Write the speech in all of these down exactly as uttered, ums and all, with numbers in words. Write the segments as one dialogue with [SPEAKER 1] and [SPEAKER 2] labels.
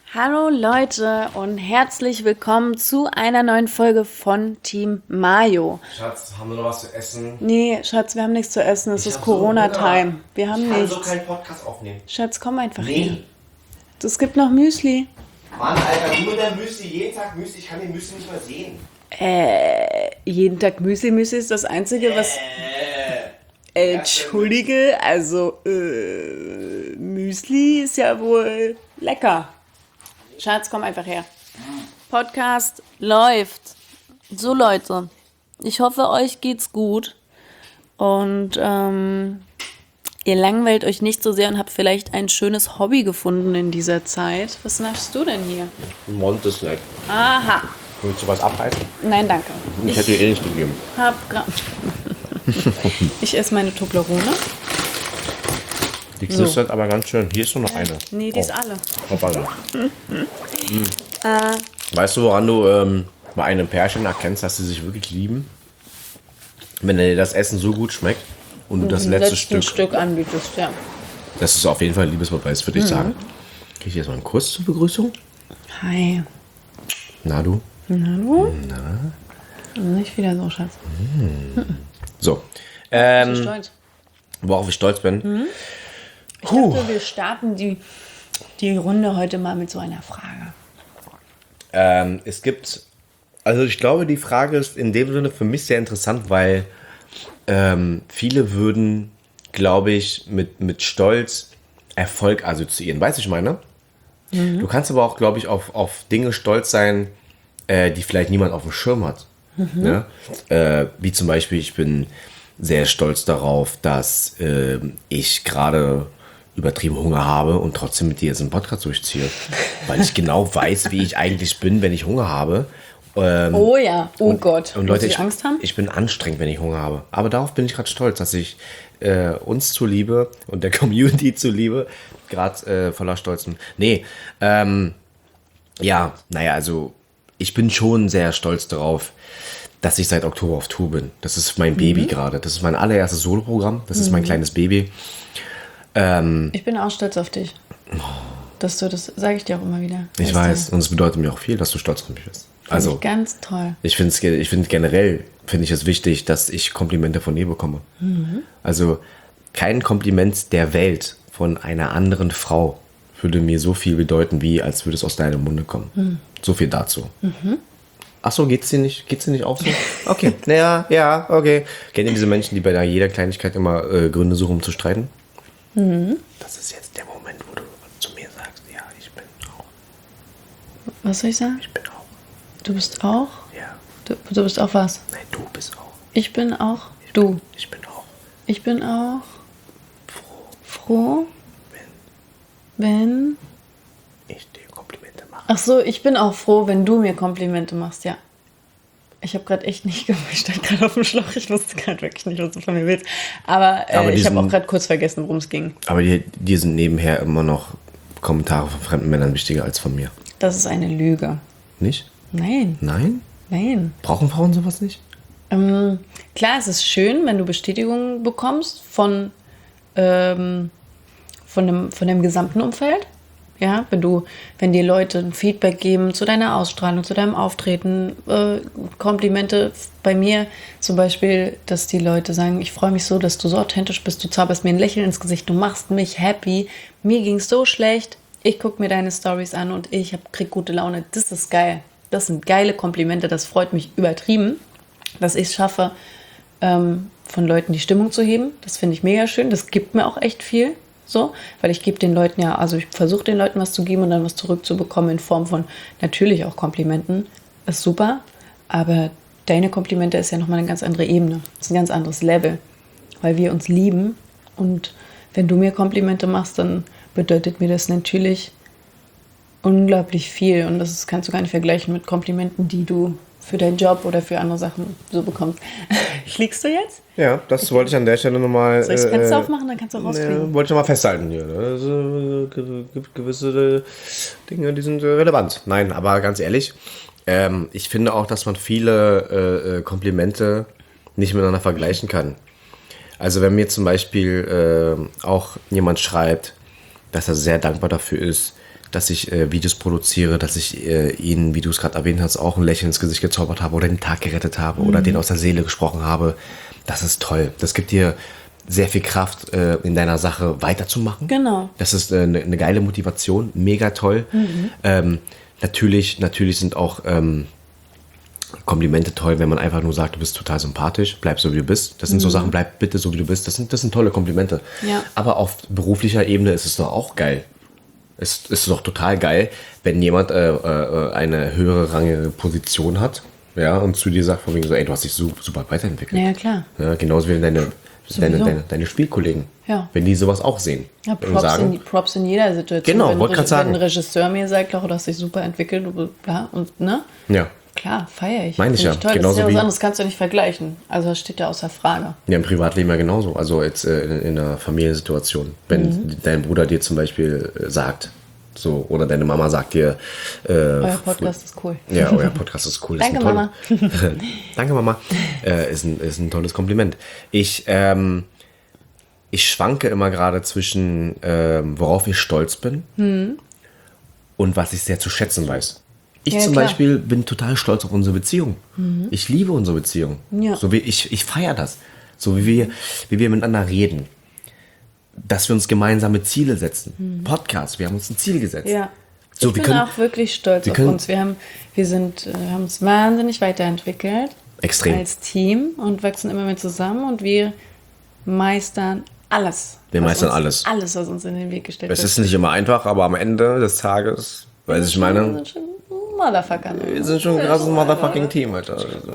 [SPEAKER 1] Hallo Leute und herzlich willkommen zu einer neuen Folge von Team Mayo.
[SPEAKER 2] Schatz, haben wir noch was zu essen?
[SPEAKER 1] Nee, Schatz, wir haben nichts zu essen. Es ist Corona-Time. Wir haben
[SPEAKER 2] ich kann
[SPEAKER 1] nichts.
[SPEAKER 2] so keinen Podcast aufnehmen.
[SPEAKER 1] Schatz, komm einfach
[SPEAKER 2] Nee.
[SPEAKER 1] her. Es gibt noch Müsli.
[SPEAKER 2] Mann, Alter, du mit deinem Müsli, jeden Tag Müsli, ich kann den Müsli nicht mehr sehen.
[SPEAKER 1] Äh, jeden Tag Müsli. Müsli ist das Einzige, was... Äh, Entschuldige, also, äh, Müsli ist ja wohl lecker. Schatz, komm einfach her. Podcast läuft. So Leute, ich hoffe, euch geht's gut und ähm, ihr langweilt euch nicht so sehr und habt vielleicht ein schönes Hobby gefunden in dieser Zeit. Was naschst du denn hier?
[SPEAKER 2] Montesnack.
[SPEAKER 1] Aha.
[SPEAKER 2] Willst du was abreißen?
[SPEAKER 1] Nein, danke.
[SPEAKER 2] Ich, ich hätte dir eh nicht gegeben.
[SPEAKER 1] Hab gra- ich esse meine Toblerone.
[SPEAKER 2] Die knistert so. Aber ganz schön. Hier ist nur noch eine.
[SPEAKER 1] Nee, die ist alle.
[SPEAKER 2] Hoppala. mhm. äh. Weißt du, woran du ähm, bei einem Pärchen erkennst, dass sie sich wirklich lieben? Wenn dir das Essen so gut schmeckt und du das letzte Stück,
[SPEAKER 1] Stück anbietest, ja.
[SPEAKER 2] Das ist auf jeden Fall ein Liebesbeweis, würde ich mhm. sagen. Krieg ich jetzt mal einen Kuss zur Begrüßung?
[SPEAKER 1] Hi.
[SPEAKER 2] Na du?
[SPEAKER 1] Na du?
[SPEAKER 2] Na?
[SPEAKER 1] Nicht wieder so, Schatz.
[SPEAKER 2] Mhm. So. Ähm,
[SPEAKER 1] ich bin stolz.
[SPEAKER 2] Worauf ich stolz bin.
[SPEAKER 1] Mhm. Ich dachte, wir starten die, die Runde heute mal mit so einer Frage.
[SPEAKER 2] Ähm, es gibt, also ich glaube, die Frage ist in dem Sinne für mich sehr interessant, weil ähm, viele würden, glaube ich, mit, mit Stolz Erfolg assoziieren. Weißt du, ich meine? Mhm. Du kannst aber auch, glaube ich, auf, auf Dinge stolz sein, äh, die vielleicht niemand auf dem Schirm hat. Mhm. Ne? Äh, wie zum Beispiel, ich bin sehr stolz darauf, dass äh, ich gerade übertrieben Hunger habe und trotzdem mit dir jetzt einen Podcast durchziehe. Weil ich genau weiß, wie ich eigentlich bin, wenn ich Hunger habe. Ähm,
[SPEAKER 1] oh ja, oh
[SPEAKER 2] und,
[SPEAKER 1] Gott.
[SPEAKER 2] Und Leute,
[SPEAKER 1] Muss ich
[SPEAKER 2] ich,
[SPEAKER 1] Angst haben?
[SPEAKER 2] ich bin anstrengend, wenn ich Hunger habe. Aber darauf bin ich gerade stolz, dass ich äh, uns zuliebe und der Community zuliebe gerade äh, voller Stolz bin. Nee, ähm, ja, naja, also ich bin schon sehr stolz darauf, dass ich seit Oktober auf Tour bin. Das ist mein Baby mhm. gerade. Das ist mein allererstes Soloprogramm. Das mhm. ist mein kleines Baby. Ähm,
[SPEAKER 1] ich bin auch stolz auf dich. Dass du das, sage ich dir auch immer wieder.
[SPEAKER 2] Ich weiß. Du? Und es bedeutet mir auch viel, dass du stolz auf mich bist.
[SPEAKER 1] Find
[SPEAKER 2] also
[SPEAKER 1] ich ganz toll.
[SPEAKER 2] Ich finde es ich find generell finde ich es wichtig, dass ich Komplimente von dir bekomme. Mhm. Also kein Kompliment der Welt von einer anderen Frau würde mir so viel bedeuten, wie als würde es aus deinem Munde kommen. Mhm. So viel dazu. Mhm. Ach so, geht's dir nicht? Geht's dir nicht auch so? Okay, naja, ja, okay. Kennt ihr diese Menschen, die bei jeder Kleinigkeit immer äh, Gründe suchen, um zu streiten? Mhm. Das ist jetzt der Moment, wo du zu mir sagst, ja, ich bin auch.
[SPEAKER 1] Was soll ich sagen?
[SPEAKER 2] Ich bin auch.
[SPEAKER 1] Du bist auch?
[SPEAKER 2] Ja.
[SPEAKER 1] Du, du bist auch was?
[SPEAKER 2] Nein, du bist auch.
[SPEAKER 1] Ich bin auch?
[SPEAKER 2] Ich
[SPEAKER 1] du?
[SPEAKER 2] Bin, ich bin auch.
[SPEAKER 1] Ich bin auch?
[SPEAKER 2] Froh.
[SPEAKER 1] Froh?
[SPEAKER 2] Wenn?
[SPEAKER 1] Wenn?
[SPEAKER 2] Ich dir Komplimente mache.
[SPEAKER 1] Ach so, ich bin auch froh, wenn du mir Komplimente machst, ja. Ich habe gerade echt nicht, ich stand gerade auf dem Schlauch, ich wusste gerade wirklich nicht, was du von mir willst. Aber, äh, aber ich habe auch gerade kurz vergessen, worum es ging.
[SPEAKER 2] Aber dir, dir sind nebenher immer noch Kommentare von fremden Männern wichtiger als von mir.
[SPEAKER 1] Das ist eine Lüge.
[SPEAKER 2] Nicht?
[SPEAKER 1] Nein.
[SPEAKER 2] Nein?
[SPEAKER 1] Nein.
[SPEAKER 2] Brauchen Frauen sowas nicht?
[SPEAKER 1] Ähm, klar, es ist schön, wenn du Bestätigung bekommst von, ähm, von, dem, von dem gesamten Umfeld. Ja, wenn du, wenn dir Leute ein Feedback geben zu deiner Ausstrahlung, zu deinem Auftreten, äh, Komplimente bei mir zum Beispiel, dass die Leute sagen, ich freue mich so, dass du so authentisch bist, du zauberst mir ein Lächeln ins Gesicht, du machst mich happy, mir ging es so schlecht, ich gucke mir deine Stories an und ich hab, krieg gute Laune, das ist geil. Das sind geile Komplimente, das freut mich übertrieben, dass ich es schaffe, ähm, von Leuten die Stimmung zu heben. Das finde ich mega schön, das gibt mir auch echt viel. So, weil ich gebe den Leuten ja, also ich versuche den Leuten was zu geben und dann was zurückzubekommen in Form von natürlich auch Komplimenten. Ist super, aber deine Komplimente ist ja nochmal eine ganz andere Ebene. Das ist ein ganz anderes Level, weil wir uns lieben und wenn du mir Komplimente machst, dann bedeutet mir das natürlich unglaublich viel und das kannst du gar nicht vergleichen mit Komplimenten, die du für deinen Job oder für andere Sachen so bekommst. Fliegst du jetzt?
[SPEAKER 2] Ja, das okay. wollte ich an der Stelle nochmal...
[SPEAKER 1] Soll ich das Fenster äh, aufmachen, dann kannst du auch rausfliegen?
[SPEAKER 2] Äh, wollte ich nochmal festhalten hier. Es äh, gibt gewisse Dinge, die sind relevant. Nein, aber ganz ehrlich, ähm, ich finde auch, dass man viele äh, Komplimente nicht miteinander vergleichen kann. Also wenn mir zum Beispiel äh, auch jemand schreibt, dass er sehr dankbar dafür ist, dass ich äh, Videos produziere, dass ich äh, ihnen, wie du es gerade erwähnt hast, auch ein Lächeln ins Gesicht gezaubert habe oder den Tag gerettet habe mhm. oder den aus der Seele gesprochen habe. Das ist toll. Das gibt dir sehr viel Kraft, äh, in deiner Sache weiterzumachen.
[SPEAKER 1] Genau.
[SPEAKER 2] Das ist eine äh, ne geile Motivation, mega toll. Mhm. Ähm, natürlich, natürlich sind auch ähm, Komplimente toll, wenn man einfach nur sagt, du bist total sympathisch, bleib so wie du bist. Das sind mhm. so Sachen, bleib bitte so wie du bist. Das sind, das sind tolle Komplimente.
[SPEAKER 1] Ja.
[SPEAKER 2] Aber auf beruflicher Ebene ist es doch auch geil. Es ist doch total geil, wenn jemand äh, äh, eine höhere rangige Position hat, ja, und zu dir sagt von wegen so, ey, du hast dich super, super weiterentwickelt.
[SPEAKER 1] Ja, klar.
[SPEAKER 2] Ja, genauso wie deine, deine, deine, deine Spielkollegen.
[SPEAKER 1] Ja.
[SPEAKER 2] Wenn die sowas auch sehen.
[SPEAKER 1] Ja, Props, sagen, in, Props in jeder Situation.
[SPEAKER 2] Genau,
[SPEAKER 1] wenn
[SPEAKER 2] wollte gerade sagen.
[SPEAKER 1] Wenn ein Regisseur mir sagt, du hast dich super entwickelt, bla, und, ne?
[SPEAKER 2] Ja.
[SPEAKER 1] Klar, feiere ich.
[SPEAKER 2] Meine ich ja.
[SPEAKER 1] Ich toll.
[SPEAKER 2] Genauso
[SPEAKER 1] das ist ja was
[SPEAKER 2] wie,
[SPEAKER 1] anderes, kannst du nicht vergleichen. Also das steht ja außer Frage.
[SPEAKER 2] Ja, im Privatleben ja genauso. Also jetzt äh, in, in einer Familiensituation. Wenn mhm. dein Bruder dir zum Beispiel äh, sagt, so, oder deine Mama sagt dir, äh,
[SPEAKER 1] euer Podcast ist cool.
[SPEAKER 2] Ja, euer Podcast ist cool.
[SPEAKER 1] Danke,
[SPEAKER 2] ist
[SPEAKER 1] Mama.
[SPEAKER 2] Danke, Mama. Äh, ist, ein, ist ein tolles Kompliment. Ich, ähm, ich schwanke immer gerade zwischen, ähm, worauf ich stolz bin mhm. und was ich sehr zu schätzen weiß. Ich ja, zum klar. Beispiel bin total stolz auf unsere Beziehung. Mhm. Ich liebe unsere Beziehung. Ja. So wie ich, ich feiere das. So wie wir, wie wir miteinander reden. Dass wir uns gemeinsame Ziele setzen. Mhm. Podcast, wir haben uns ein Ziel gesetzt.
[SPEAKER 1] Ja.
[SPEAKER 2] So,
[SPEAKER 1] ich
[SPEAKER 2] wir
[SPEAKER 1] bin
[SPEAKER 2] können,
[SPEAKER 1] auch wirklich stolz auf uns. Wir haben, wir sind, wir haben uns wahnsinnig weiterentwickelt.
[SPEAKER 2] Extrem.
[SPEAKER 1] Als Team und wachsen immer mehr zusammen und wir meistern alles.
[SPEAKER 2] Wir meistern
[SPEAKER 1] uns,
[SPEAKER 2] alles.
[SPEAKER 1] Alles, was uns in den Weg gestellt wird.
[SPEAKER 2] Es ist nicht immer einfach, aber am Ende des Tages, weiß ich meine...
[SPEAKER 1] Wir sind schon Motherfucker. Ne?
[SPEAKER 2] Wir sind schon ein krasses Motherfucking Team, Alter.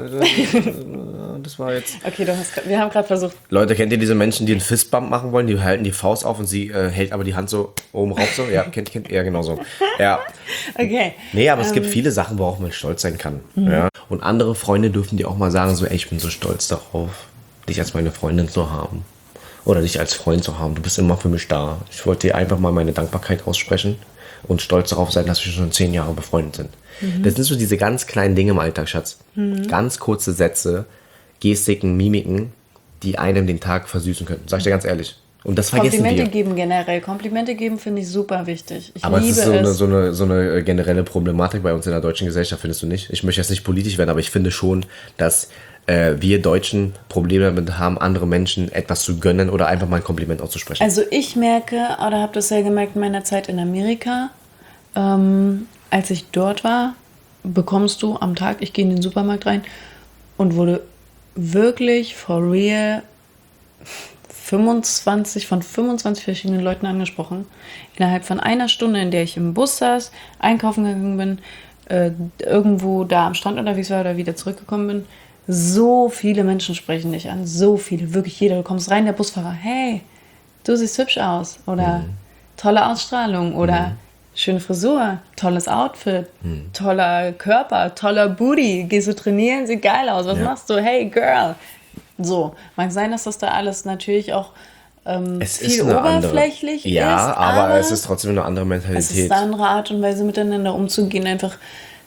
[SPEAKER 2] Das war jetzt...
[SPEAKER 1] Okay, du hast, wir haben gerade versucht...
[SPEAKER 2] Leute, kennt ihr diese Menschen, die einen Fistbump machen wollen? Die halten die Faust auf und sie äh, hält aber die Hand so oben rauf so? Ja, kennt, kennt ihr, genau so. Ja.
[SPEAKER 1] Okay.
[SPEAKER 2] Nee, aber es
[SPEAKER 1] ähm,
[SPEAKER 2] gibt viele Sachen, worauf man stolz sein kann. Mhm. Ja. Und andere Freunde dürfen dir auch mal sagen so, ey, ich bin so stolz darauf, dich als meine Freundin zu haben. Oder dich als Freund zu haben. Du bist immer für mich da. Ich wollte dir einfach mal meine Dankbarkeit aussprechen und stolz darauf sein, dass wir schon zehn Jahre befreundet sind. Mhm. Das sind so diese ganz kleinen Dinge im Alltag, Schatz. Mhm. Ganz kurze Sätze, Gestiken, Mimiken, die einem den Tag versüßen könnten. Sag ich dir ganz ehrlich. Und das vergessen
[SPEAKER 1] Komplimente
[SPEAKER 2] wir.
[SPEAKER 1] geben generell. Komplimente geben finde ich super wichtig. Ich
[SPEAKER 2] aber
[SPEAKER 1] liebe
[SPEAKER 2] es ist so
[SPEAKER 1] es.
[SPEAKER 2] eine, so, eine, so eine generelle Problematik bei uns in der deutschen Gesellschaft, findest du nicht? Ich möchte jetzt nicht politisch werden, aber ich finde schon, dass äh, wir Deutschen Probleme damit haben, andere Menschen etwas zu gönnen oder einfach mal ein Kompliment auszusprechen.
[SPEAKER 1] Also ich merke, oder habe das ja gemerkt in meiner Zeit in Amerika, ähm, als ich dort war, bekommst du am Tag, ich gehe in den Supermarkt rein und wurde wirklich for real fünfundzwanzig von fünfundzwanzig verschiedenen Leuten angesprochen. Innerhalb von einer Stunde, in der ich im Bus saß, einkaufen gegangen bin, äh, irgendwo da am Strand unterwegs war oder wieder zurückgekommen bin. So viele Menschen sprechen dich an. So viele. Wirklich jeder. Du kommst rein, der Busfahrer. Hey, du siehst hübsch aus. Oder mhm. tolle Ausstrahlung. Oder mhm. schöne Frisur. Tolles Outfit. Mhm. Toller Körper. Toller Booty. Gehst du trainieren? Sieht geil aus. Was ja. machst du? Hey, Girl. So, mag sein, dass das da alles natürlich auch ähm,
[SPEAKER 2] es
[SPEAKER 1] viel
[SPEAKER 2] ist eine
[SPEAKER 1] oberflächlich
[SPEAKER 2] andere. Ja,
[SPEAKER 1] ist.
[SPEAKER 2] aber, aber es ist trotzdem eine andere Mentalität.
[SPEAKER 1] Es ist eine andere Art und Weise, miteinander umzugehen. Einfach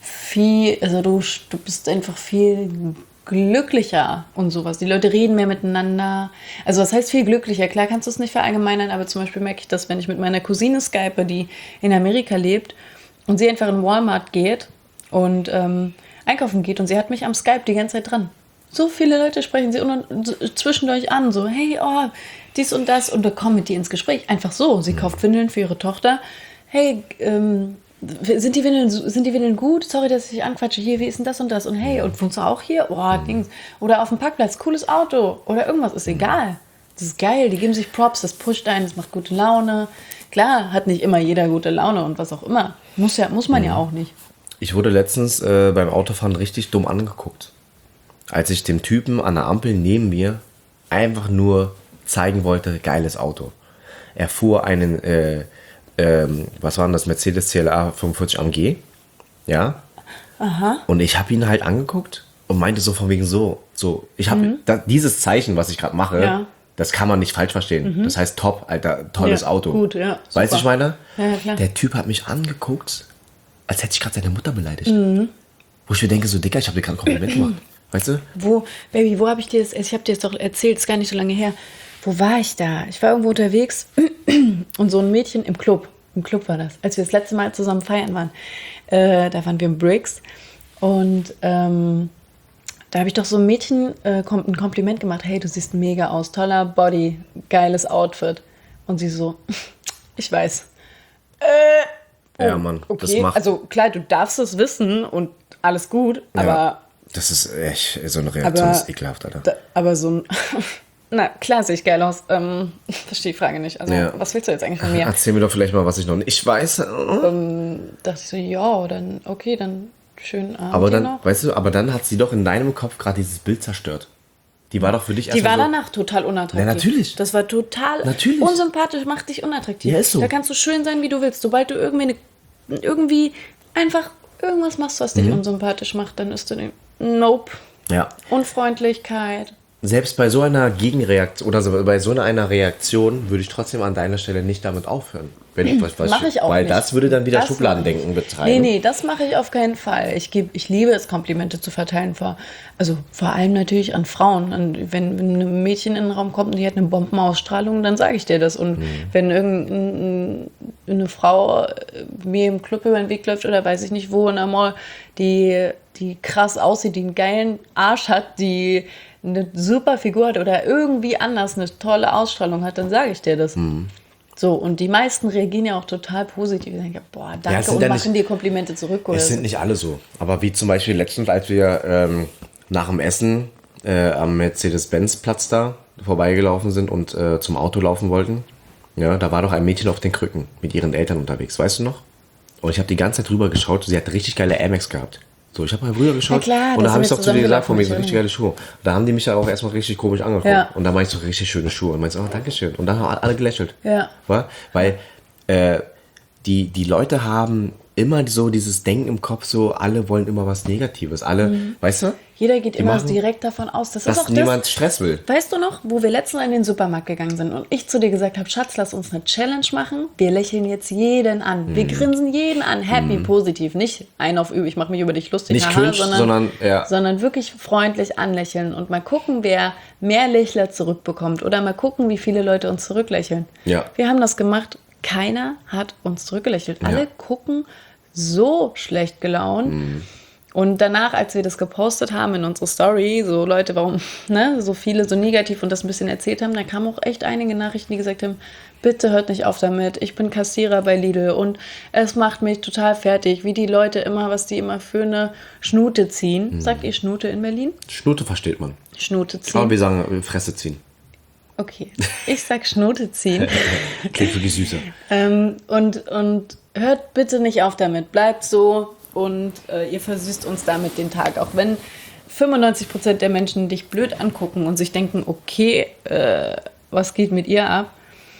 [SPEAKER 1] viel, also du, du bist einfach viel glücklicher und sowas. Die Leute reden mehr miteinander. Also was heißt viel glücklicher? Klar kannst du es nicht verallgemeinern, aber zum Beispiel merke ich das, wenn ich mit meiner Cousine skype, die in Amerika lebt und sie einfach in Walmart geht und ähm, einkaufen geht und sie hat mich am Skype die ganze Zeit dran. So viele Leute sprechen sie un- zwischendurch an, so, hey, oh, dies und das, und da kommen mit dir ins Gespräch. Einfach so. Sie mhm. kauft Windeln für ihre Tochter. Hey, ähm, sind die Windeln, sind die Windeln gut? Sorry, dass ich anquatsche. Hier, wie ist denn das und das? Und hey, und wohnst du auch hier? Oh, mhm. Dings. Oder auf dem Parkplatz, cooles Auto. Oder irgendwas, ist egal. Das ist geil, die geben sich Props, das pusht einen, das macht gute Laune. Klar, hat nicht immer jeder gute Laune und was auch immer. Muss, ja, muss man mhm. ja auch nicht.
[SPEAKER 2] Ich wurde letztens äh, beim Autofahren richtig dumm angeguckt. Als ich dem Typen an der Ampel neben mir einfach nur zeigen wollte, geiles Auto. Er fuhr einen, äh, ähm, was war denn das, Mercedes C L A fünfundvierzig A M G, ja.
[SPEAKER 1] Aha.
[SPEAKER 2] Und ich habe ihn halt angeguckt und meinte so von wegen so, so, ich habe mhm. dieses Zeichen, was ich gerade mache, ja. das kann man nicht falsch verstehen. Mhm. Das heißt top, Alter, tolles
[SPEAKER 1] ja,
[SPEAKER 2] Auto.
[SPEAKER 1] Gut, ja.
[SPEAKER 2] Weißt du, ich meine?
[SPEAKER 1] Ja, klar.
[SPEAKER 2] Der Typ hat mich angeguckt, als hätte ich gerade seine Mutter beleidigt. Mhm. Wo ich mir denke, so Dicker, ich habe dir gerade ein Kompliment gemacht. Weißt du?
[SPEAKER 1] Wo, Baby, wo habe ich dir das, ich habe dir das doch erzählt, ist gar nicht so lange her. Wo war ich da? Ich war irgendwo unterwegs und so ein Mädchen im Club, Im Club war das, als wir das letzte Mal zusammen feiern waren. Äh, da waren wir im Bricks und ähm, da habe ich doch so einem Mädchen äh, ein Kompliment gemacht. Hey, du siehst mega aus, toller Body, geiles Outfit. Und sie so, ich weiß. Äh, oh,
[SPEAKER 2] Ja, Mann,
[SPEAKER 1] okay.
[SPEAKER 2] das macht...
[SPEAKER 1] Also klar, du darfst es wissen und alles gut, aber...
[SPEAKER 2] Ja, das ist echt, so eine Reaktion
[SPEAKER 1] aber,
[SPEAKER 2] ist ekelhaft, Alter.
[SPEAKER 1] Da, aber so ein... Na, klar sehe ich geil aus. Ähm, verstehe die Frage nicht. Also,
[SPEAKER 2] Ja.
[SPEAKER 1] was willst du jetzt eigentlich von mir?
[SPEAKER 2] Erzähl mir doch vielleicht mal, was ich noch nicht weiß.
[SPEAKER 1] ähm, dachte ich so, ja, dann, okay, dann schönen Abend
[SPEAKER 2] Aber
[SPEAKER 1] dir
[SPEAKER 2] dann,
[SPEAKER 1] noch.
[SPEAKER 2] weißt du, aber dann hat sie doch in deinem Kopf gerade dieses Bild zerstört. Die war doch für dich
[SPEAKER 1] Die war
[SPEAKER 2] erstmal so,
[SPEAKER 1] danach total unattraktiv.
[SPEAKER 2] Ja, natürlich.
[SPEAKER 1] Das war total
[SPEAKER 2] Natürlich.
[SPEAKER 1] unsympathisch, macht dich unattraktiv.
[SPEAKER 2] Ja, ist so.
[SPEAKER 1] Da kannst du schön sein, wie du willst. Sobald du irgendwie, eine, irgendwie einfach irgendwas machst, was dich
[SPEAKER 2] Mhm.
[SPEAKER 1] unsympathisch macht, dann ist du den Nope.
[SPEAKER 2] ja.
[SPEAKER 1] Unfreundlichkeit.
[SPEAKER 2] Selbst bei so einer Gegenreaktion oder so, bei so einer Reaktion würde ich trotzdem an deiner Stelle nicht damit aufhören. Wenn ich was, was
[SPEAKER 1] Mache ich auch
[SPEAKER 2] Weil
[SPEAKER 1] nicht.
[SPEAKER 2] das würde dann wieder
[SPEAKER 1] Das
[SPEAKER 2] Schubladendenken
[SPEAKER 1] mache ich.
[SPEAKER 2] betreiben.
[SPEAKER 1] Nee, nee, das mache ich auf keinen Fall. Ich, geb, ich liebe es, Komplimente zu verteilen. Vor, also vor allem natürlich an Frauen. Und wenn, wenn ein Mädchen in den Raum kommt und die hat eine Bombenausstrahlung, dann sage ich dir das. Und
[SPEAKER 2] Mhm.
[SPEAKER 1] wenn irgendeine Frau äh, mir im Club über den Weg läuft oder weiß ich nicht wo in der Mall, die, die krass aussieht, die einen geilen Arsch hat, die eine super Figur hat oder irgendwie anders eine tolle Ausstrahlung hat, dann sage ich dir das.
[SPEAKER 2] Mhm.
[SPEAKER 1] So, und die meisten reagieren ja auch total positiv. Die denken, boah, danke,
[SPEAKER 2] Ja, es sind
[SPEAKER 1] und
[SPEAKER 2] ja
[SPEAKER 1] machen
[SPEAKER 2] nicht-
[SPEAKER 1] dir Komplimente zurück. Oder
[SPEAKER 2] Es sind
[SPEAKER 1] so.
[SPEAKER 2] nicht alle so. Aber wie zum Beispiel letztens, als wir ähm, nach dem Essen äh, am Mercedes-Benz-Platz da vorbeigelaufen sind und äh, zum Auto laufen wollten, ja, da war doch ein Mädchen auf den Krücken mit ihren Eltern unterwegs, weißt du noch? Und ich habe die ganze Zeit rüber geschaut, sie hat richtig geile Air Max gehabt. So, ich habe mal rüber geschaut
[SPEAKER 1] Ja klar,
[SPEAKER 2] und
[SPEAKER 1] da
[SPEAKER 2] da habe ich
[SPEAKER 1] sind
[SPEAKER 2] doch
[SPEAKER 1] wir
[SPEAKER 2] zu dir gesagt, von mir so
[SPEAKER 1] zusammengelaufen,
[SPEAKER 2] richtig geile Schuhe. Da haben die mich ja auch erstmal richtig komisch angeguckt.
[SPEAKER 1] Ja.
[SPEAKER 2] Und da meinte ich so richtig schöne Schuhe. Und meinte, oh, danke schön. Und dann haben alle gelächelt.
[SPEAKER 1] Ja.
[SPEAKER 2] Wa? Weil äh, die, die Leute haben immer so dieses Denken im Kopf, so alle wollen immer was Negatives. Alle, weißt du?
[SPEAKER 1] Jeder geht
[SPEAKER 2] Die
[SPEAKER 1] immer
[SPEAKER 2] machen-
[SPEAKER 1] direkt davon aus. Das ist
[SPEAKER 2] Dass
[SPEAKER 1] auch
[SPEAKER 2] niemand
[SPEAKER 1] das.
[SPEAKER 2] Stress will.
[SPEAKER 1] Weißt du noch, wo wir letztens in den Supermarkt gegangen sind und ich zu dir gesagt habe, Schatz, lass uns eine Challenge machen. Wir lächeln jetzt jeden an. Wir
[SPEAKER 2] Mhm.
[SPEAKER 1] grinsen jeden an. Happy, positiv. Nicht ein auf üben, ich mache mich über dich lustig.
[SPEAKER 2] Nicht
[SPEAKER 1] haha,
[SPEAKER 2] cringe, sondern, ja.
[SPEAKER 1] sondern wirklich freundlich anlächeln und mal gucken, wer mehr Lächler zurückbekommt oder mal gucken, wie viele Leute uns zurücklächeln.
[SPEAKER 2] Ja.
[SPEAKER 1] Wir haben das gemacht. Keiner hat uns zurückgelächelt. Alle
[SPEAKER 2] Ja.
[SPEAKER 1] gucken so schlecht gelaunt. Und danach, als wir das gepostet haben in unsere Story, so Leute, warum ne, so viele so negativ und das ein bisschen erzählt haben, da kamen auch echt einige Nachrichten, die gesagt haben, bitte hört nicht auf damit, ich bin Kassierer bei Lidl und es macht mich total fertig, wie die Leute immer, was die immer für eine Schnute ziehen. Sagt ihr Schnute in Berlin?
[SPEAKER 2] Schnute versteht man.
[SPEAKER 1] Schnute
[SPEAKER 2] Aber
[SPEAKER 1] ziehen.
[SPEAKER 2] wir sagen äh, Fresse ziehen.
[SPEAKER 1] Okay, ich sag Schnute ziehen.
[SPEAKER 2] Klingt wirklich süßer.
[SPEAKER 1] Ähm, und, und hört bitte nicht auf damit. Bleibt so und äh, ihr versüßt uns damit den Tag. Auch wenn fünfundneunzig Prozent der Menschen dich blöd angucken und sich denken, okay, äh, was geht mit ihr ab?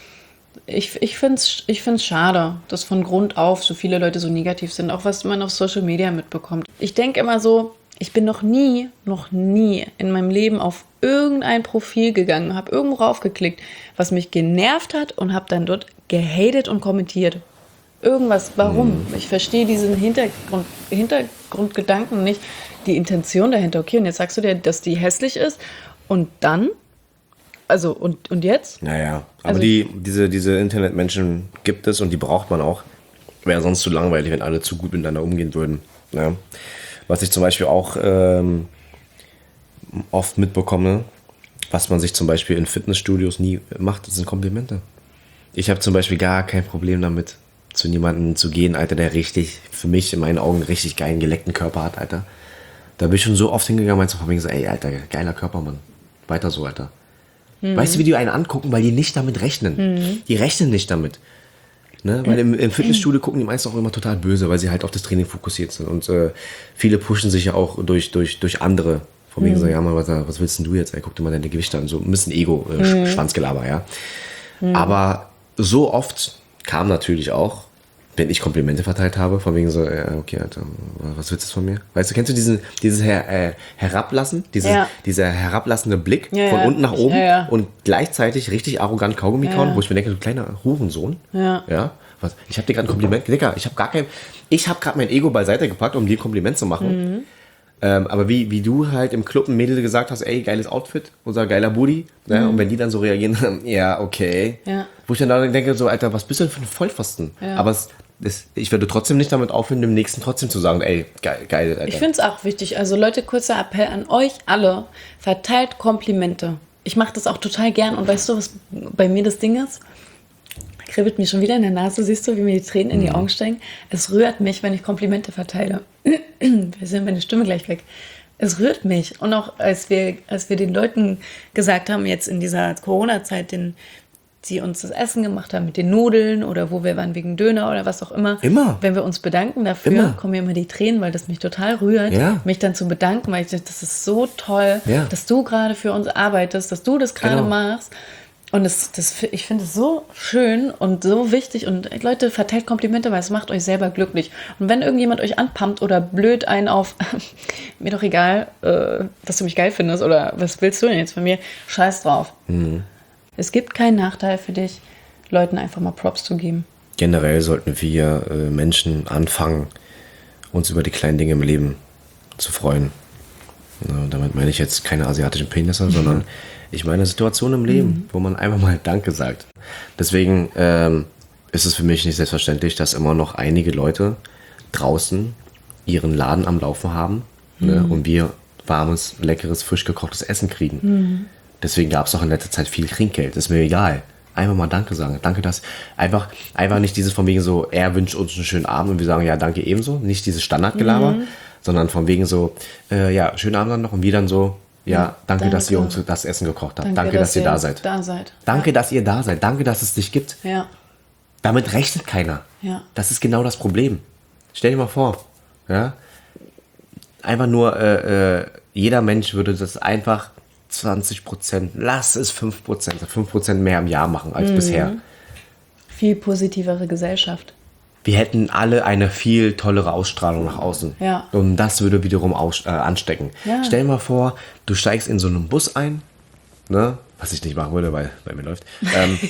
[SPEAKER 1] Ich, ich finde es ich find's schade, dass von Grund auf so viele Leute so negativ sind, auch was man auf Social Media mitbekommt. Ich denke immer so, ich bin noch nie, noch nie in meinem Leben auf irgendein Profil gegangen, habe irgendwo raufgeklickt, was mich genervt hat und habe dann dort gehatet und kommentiert. Irgendwas, warum? Ich verstehe diesen Hintergrund, Hintergrundgedanken nicht, die Intention dahinter. Okay, und jetzt sagst du dir, dass die hässlich ist und dann? Also, und, und jetzt?
[SPEAKER 2] Naja, aber
[SPEAKER 1] Also-
[SPEAKER 2] die, diese, diese Internetmenschen gibt es und die braucht man auch. Wäre sonst zu langweilig, wenn alle zu gut miteinander umgehen würden. Ja. Was ich zum Beispiel auch ähm, oft mitbekomme, was man sich zum Beispiel in Fitnessstudios nie macht, das sind Komplimente. Ich habe zum Beispiel gar kein Problem damit, zu jemandem zu gehen, Alter, der richtig, für mich in meinen Augen, richtig geilen, geleckten Körper hat, Alter. Da bin ich schon so oft hingegangen, meinst du, von wegen so, ey, Alter, geiler Körper, Mann. Weiter so, Alter. Weißt du, wie die einen angucken, weil die nicht damit rechnen. Die rechnen nicht damit. Ne? Weil im, im Fitnessstudio gucken die meisten auch immer total böse, weil sie halt auf das Training fokussiert sind. Und äh, viele pushen sich ja auch durch, durch, durch andere. Von wegen so, ja, mal, was, was willst denn du jetzt? Ey, guck dir mal deine Gewichte an. So ein bisschen Ego-Schwanzgelaber, ja. Aber so oft kam natürlich auch, wenn ich Komplimente verteilt habe, von wegen so, ja, okay, Alter, was willst du von mir? Weißt du, kennst du diesen, dieses Her, äh, Herablassen? Dieses,
[SPEAKER 1] Ja.
[SPEAKER 2] Dieser herablassende Blick
[SPEAKER 1] Ja,
[SPEAKER 2] von
[SPEAKER 1] ja.
[SPEAKER 2] unten nach oben
[SPEAKER 1] Ja, ja.
[SPEAKER 2] und gleichzeitig richtig arrogant Kaugummi kauen,
[SPEAKER 1] Ja.
[SPEAKER 2] wo ich mir denke, du kleiner Hurensohn.
[SPEAKER 1] Ja.
[SPEAKER 2] Ja. Was? Ich habe dir gerade ein Kompliment, Digga, ich habe gar kein, ich habe gerade mein Ego beiseite gepackt, um dir ein Kompliment zu machen. Ähm, aber wie, wie du halt im Club ein Mädel gesagt hast, ey, geiles Outfit, unser geiler Booty. Ne?
[SPEAKER 1] Mhm.
[SPEAKER 2] Und wenn die dann so reagieren, ja, okay.
[SPEAKER 1] Ja.
[SPEAKER 2] Wo ich dann da denke, so, Alter, was bist du denn für ein Vollpfosten?
[SPEAKER 1] Ja.
[SPEAKER 2] Aber es, es, ich werde trotzdem nicht damit aufhören, dem Nächsten trotzdem zu sagen, ey, geil, geil Alter.
[SPEAKER 1] Ich finde es auch wichtig. Also Leute, kurzer Appell an euch alle. Verteilt Komplimente. Ich mache das auch total gern. Und weißt du, was bei mir das Ding ist? Kribbelt mir schon wieder in der Nase. Siehst du, wie mir die Tränen in die Augen steigen? Es rührt mich, wenn ich Komplimente verteile. Wir sind meine Stimme gleich weg. Es rührt mich. Und auch als wir, als wir den Leuten gesagt haben, jetzt in dieser Corona-Zeit, den, die uns das Essen gemacht haben mit den Nudeln oder wo wir waren wegen Döner oder was auch immer.
[SPEAKER 2] Immer.
[SPEAKER 1] Wenn wir uns bedanken dafür,
[SPEAKER 2] Immer.
[SPEAKER 1] kommen mir immer die Tränen, weil das mich total rührt,
[SPEAKER 2] Ja.
[SPEAKER 1] mich dann zu bedanken, weil ich dachte, das ist so toll,
[SPEAKER 2] Ja.
[SPEAKER 1] dass du gerade für uns arbeitest, dass du das gerade
[SPEAKER 2] Genau.
[SPEAKER 1] machst. Und das, das, ich finde es so schön und so wichtig. Und ey, Leute, verteilt Komplimente, weil es macht euch selber glücklich. Und wenn irgendjemand euch anpumpt oder blöd einen auf, mir doch egal, äh, dass du mich geil findest oder was willst du denn jetzt von mir, scheiß drauf.
[SPEAKER 2] Mhm.
[SPEAKER 1] Es gibt keinen Nachteil für dich, Leuten einfach mal Props zu geben.
[SPEAKER 2] Generell sollten wir äh, Menschen anfangen, uns über die kleinen Dinge im Leben zu freuen. Ja, damit meine ich jetzt keine asiatischen Penisse, sondern ich meine Situationen im Leben, mhm. wo man einfach mal Danke sagt. Deswegen ähm, ist es für mich nicht selbstverständlich, dass immer noch einige Leute draußen ihren Laden am Laufen haben, mhm. ne, und wir warmes, leckeres, frisch gekochtes Essen kriegen. Mhm. Deswegen gab es auch in letzter Zeit viel Trinkgeld. Ist mir egal. Einfach mal Danke sagen. Danke, dass einfach, einfach nicht dieses von wegen so, er wünscht uns einen schönen Abend und wir sagen, ja, danke ebenso. Nicht dieses Standardgelaber, mhm. sondern von wegen so, äh, ja, schönen Abend dann noch und wir dann so, ja, ja danke, danke, dass ihr uns das Essen gekocht habt. Danke, danke dass, dass ihr da seid.
[SPEAKER 1] Da seid.
[SPEAKER 2] Danke,
[SPEAKER 1] ja.
[SPEAKER 2] dass ihr da seid. Danke, dass es dich gibt.
[SPEAKER 1] Ja.
[SPEAKER 2] Damit rechnet keiner.
[SPEAKER 1] Ja.
[SPEAKER 2] Das ist genau das Problem. Stell dir mal vor, ja, einfach nur, äh, äh, jeder Mensch würde das einfach zwanzig Prozent, lass es fünf Prozent, fünf Prozent mehr im Jahr machen als mhm. bisher.
[SPEAKER 1] Viel positivere Gesellschaft.
[SPEAKER 2] Wir hätten alle eine viel tollere Ausstrahlung nach außen.
[SPEAKER 1] Ja.
[SPEAKER 2] Und das würde wiederum aus, äh, anstecken.
[SPEAKER 1] Ja.
[SPEAKER 2] Stell dir mal vor, du steigst in so einen Bus ein, ne? Was ich nicht machen würde, weil bei mir läuft. Ähm,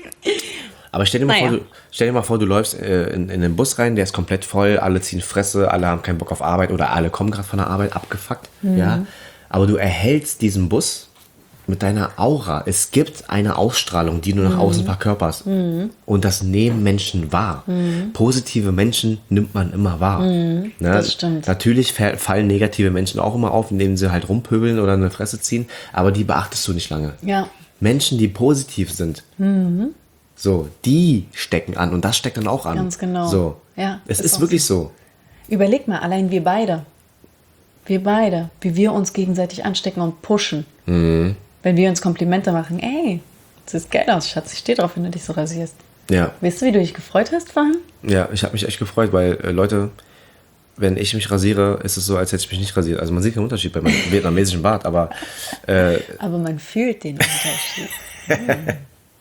[SPEAKER 2] aber stell dir, mal
[SPEAKER 1] naja.
[SPEAKER 2] vor, du, stell dir mal vor, du läufst äh, in, in den Bus rein, der ist komplett voll, alle ziehen Fresse, alle haben keinen Bock auf Arbeit oder alle kommen gerade von der Arbeit, abgefuckt. Mhm. Ja? Aber du erhältst diesen Bus mit deiner Aura. Es gibt eine Ausstrahlung, die du nach mhm. außen verkörperst. Mhm. Und das nehmen Menschen wahr. Mhm. Positive Menschen nimmt man immer wahr.
[SPEAKER 1] Mhm.
[SPEAKER 2] Ne?
[SPEAKER 1] Das stimmt.
[SPEAKER 2] Natürlich fallen negative Menschen auch immer auf, indem sie halt rumpöbeln oder eine Fresse ziehen, aber die beachtest du nicht lange.
[SPEAKER 1] Ja.
[SPEAKER 2] Menschen, die positiv sind, mhm. so, die stecken an und das steckt dann auch an.
[SPEAKER 1] Ganz genau.
[SPEAKER 2] So.
[SPEAKER 1] Ja,
[SPEAKER 2] es ist, ist wirklich so.
[SPEAKER 1] so. Überleg mal, allein wir beide, wir beide, wie wir uns gegenseitig anstecken und pushen.
[SPEAKER 2] Mhm.
[SPEAKER 1] Wenn wir uns Komplimente machen, ey, das sieht geil aus, Schatz, ich stehe drauf, wenn du dich so rasierst.
[SPEAKER 2] Ja.
[SPEAKER 1] Weißt du, wie du dich gefreut hast vorhin?
[SPEAKER 2] Ja, ich habe mich echt gefreut, weil äh, Leute, wenn ich mich rasiere, ist es so, als hätte ich mich nicht rasiert. Also man sieht keinen Unterschied bei meinem vietnamesischen Bart, aber... Äh,
[SPEAKER 1] aber man fühlt den Unterschied. mhm.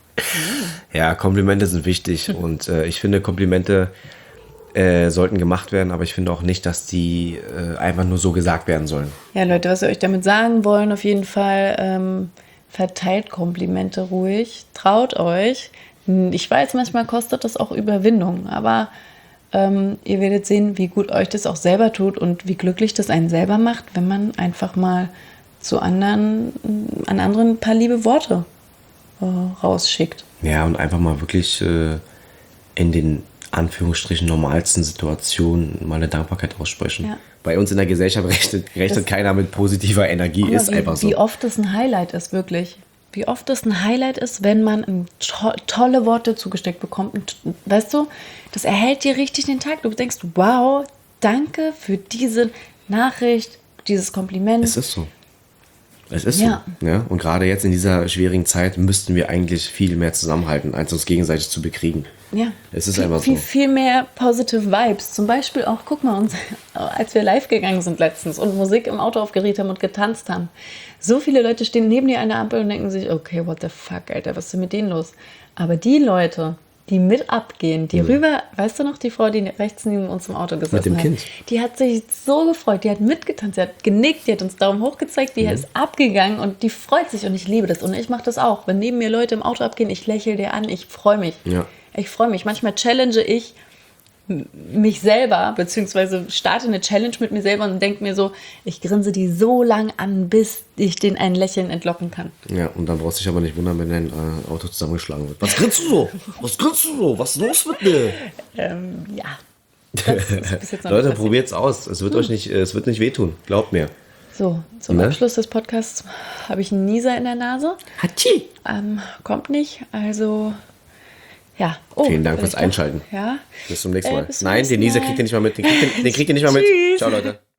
[SPEAKER 2] Ja, Komplimente sind wichtig und äh, ich finde, Komplimente äh, sollten gemacht werden, aber ich finde auch nicht, dass die äh, einfach nur so gesagt werden sollen.
[SPEAKER 1] Ja, Leute, was wir euch damit sagen wollen, auf jeden Fall, ähm, verteilt Komplimente ruhig, traut euch. Ich weiß, manchmal kostet das auch Überwindung, aber ähm, ihr werdet sehen, wie gut euch das auch selber tut und wie glücklich das einen selber macht, wenn man einfach mal zu anderen, an anderen ein paar liebe Worte äh, rausschickt.
[SPEAKER 2] Ja, und einfach mal wirklich äh, in den Anführungsstrichen normalsten Situationen mal eine Dankbarkeit aussprechen. Ja. Bei uns in der Gesellschaft rechnet, rechnet keiner mit positiver Energie, mal, ist
[SPEAKER 1] wie,
[SPEAKER 2] einfach so.
[SPEAKER 1] Wie oft das ein Highlight ist, wirklich. Wie oft das ein Highlight ist, wenn man ein to- tolle Worte zugesteckt bekommt. Und, weißt du, das erhält dir richtig den Tag. Du denkst, wow, danke für diese Nachricht, dieses Kompliment.
[SPEAKER 2] Es ist so. Es ist
[SPEAKER 1] ja.
[SPEAKER 2] so. Ja? Und gerade jetzt in dieser schwierigen Zeit müssten wir eigentlich viel mehr zusammenhalten, als uns gegenseitig zu bekriegen.
[SPEAKER 1] Ja.
[SPEAKER 2] Es ist
[SPEAKER 1] viel,
[SPEAKER 2] einfach so.
[SPEAKER 1] Viel, viel mehr positive Vibes. Zum Beispiel auch, guck mal, uns, als wir live gegangen sind letztens und Musik im Auto aufgeregt haben und getanzt haben. So viele Leute stehen neben dir an der Ampel und denken sich, okay, what the fuck, Alter, was ist denn mit denen los? Aber die Leute, die mit abgehen, die mhm. rüber, weißt du noch, die Frau, die rechts neben uns im Auto gesessen hat,
[SPEAKER 2] mit dem Kind.
[SPEAKER 1] Die hat sich so gefreut, die hat mitgetanzt, die hat genickt, die hat uns Daumen hoch gezeigt, die mhm. ist abgegangen und die freut sich und ich liebe das und ich mache das auch. Wenn neben mir Leute im Auto abgehen, ich lächle dir an, ich freue mich.
[SPEAKER 2] Ja.
[SPEAKER 1] Ich freue mich. Manchmal challenge ich m- mich selber, beziehungsweise starte eine Challenge mit mir selber und denke mir so, ich grinse die so lang an, bis ich den ein Lächeln entlocken kann.
[SPEAKER 2] Ja, und dann brauchst du dich aber nicht wundern, wenn dein äh, Auto zusammengeschlagen wird. Was grinst du so? Was grinst du so? Was ist los mit dir?
[SPEAKER 1] Ähm, ja. Das ist bis jetzt noch
[SPEAKER 2] Leute,
[SPEAKER 1] nicht passiert.
[SPEAKER 2] probiert's aus. Es wird euch nicht, äh, es wird nicht wehtun. Glaubt mir.
[SPEAKER 1] So, zum
[SPEAKER 2] Ne?
[SPEAKER 1] Abschluss des Podcasts habe ich einen Nieser in der Nase.
[SPEAKER 2] Hatschi!
[SPEAKER 1] Ähm, kommt nicht, also ja. Oh,
[SPEAKER 2] Vielen Dank fürs
[SPEAKER 1] vielleicht doch.
[SPEAKER 2] Einschalten.
[SPEAKER 1] Ja.
[SPEAKER 2] Bis zum nächsten
[SPEAKER 1] Äh,
[SPEAKER 2] Mal.
[SPEAKER 1] bis zum
[SPEAKER 2] Nein,
[SPEAKER 1] nächsten
[SPEAKER 2] den Nieser
[SPEAKER 1] Mal.
[SPEAKER 2] kriegt ihr nicht mal mit. Den kriegt ihr, den kriegt ihr nicht mal mit.
[SPEAKER 1] Tschüss.
[SPEAKER 2] Ciao, Leute.